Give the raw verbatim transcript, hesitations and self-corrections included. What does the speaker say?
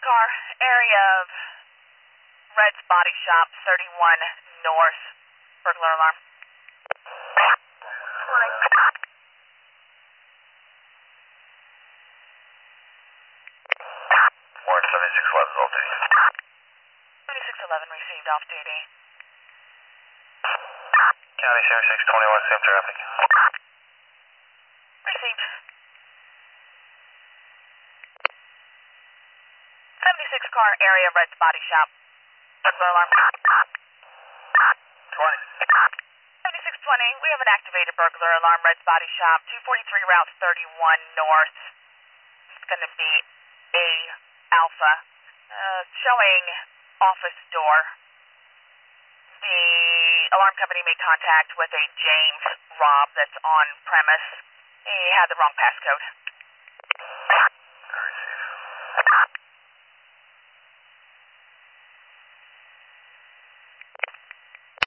car, area of Red's Body Shop, thirty-one North. Burglar alarm. Warren seventy-six eleven is off duty. seventy-six eleven received off duty. County seventy-six twenty-one, same traffic. Received. seventy-six car, area Red's Body Shop. Burglar alarm. twenty. seventy-six twenty, we have an activated burglar alarm, Red's Body Shop, two forty-three Route thirty-one North. It's going to be A Alpha, uh, showing office door. The alarm company made contact with a James Robb that's on premise. He had the wrong passcode.